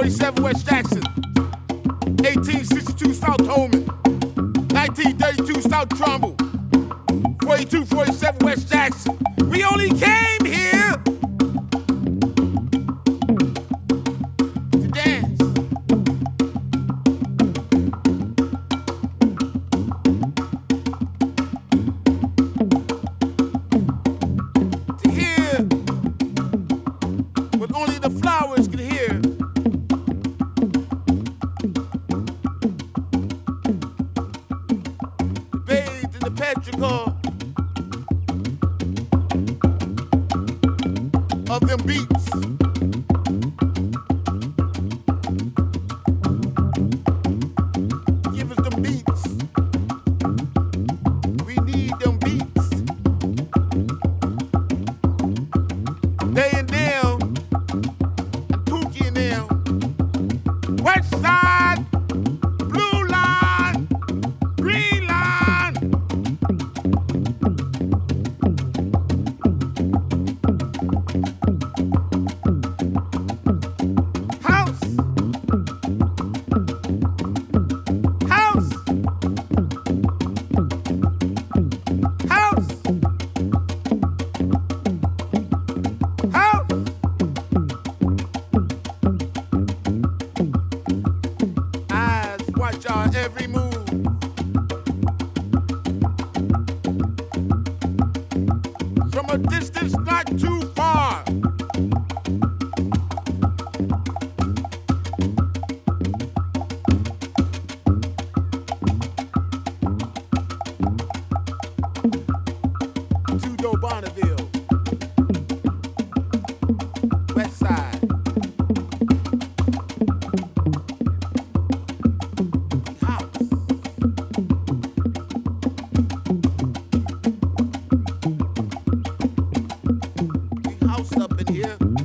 4247 West Jackson, 1862 South Holman, 1932 South Trumbull, 4247 West Jackson. We only came here to dance. To hear what only the flowers can hear. Bathed in the petrichor of them beats. Give us them beats. We need them beats. Day and down, and Pookie and them. West side, blue line, green line. House. House. House. House. Eyes watch our every move. From a distance not too far. Tudo Bonneville, West Side. House. We house up in here.